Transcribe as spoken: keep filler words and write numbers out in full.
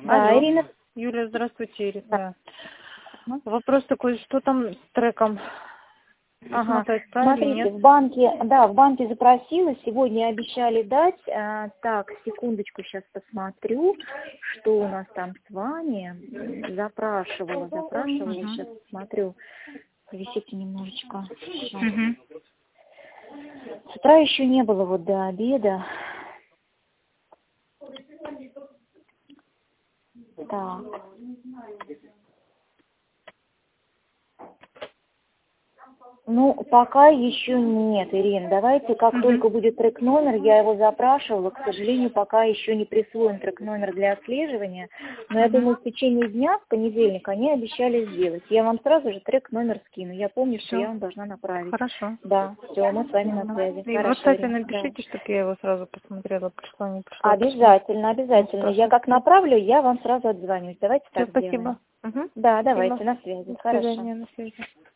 Да, Алло. Ирина. Юля, здравствуйте, Ирина. Да. Вопрос такой, что там с треком? Ага. Смотреть, правильно, Смотрите, нет? в банке, да, в банке запросила, сегодня обещали дать. А, так, секундочку, сейчас посмотрю, что у нас там с вами. Запрашивала, запрашивала, Угу. сейчас посмотрю. Повисите немножечко. Угу. С утра еще не было вот до обеда. Так. Ну, пока еще нет, Ирина. Давайте, как Угу. только будет трек-номер, я его запрашивала. К сожалению, пока еще не присвоен трек-номер для отслеживания. Но я Угу. думаю, в течение дня, в понедельник, они обещали сделать. Я вам сразу же трек-номер скину. Я помню, что Все. я вам должна направить. Хорошо. Да, все, мы с вами на связи. И Хорошо, вот, кстати, Ирина. напишите, Да. чтобы я его сразу посмотрела, пришло, не пришло. Обязательно, обязательно. Я как направлю, я вам сразу отзвонюсь. Давайте Все, так спасибо. сделаем. Угу. Да, Спасибо. давайте, на связи. До Хорошо. свидания, на связи.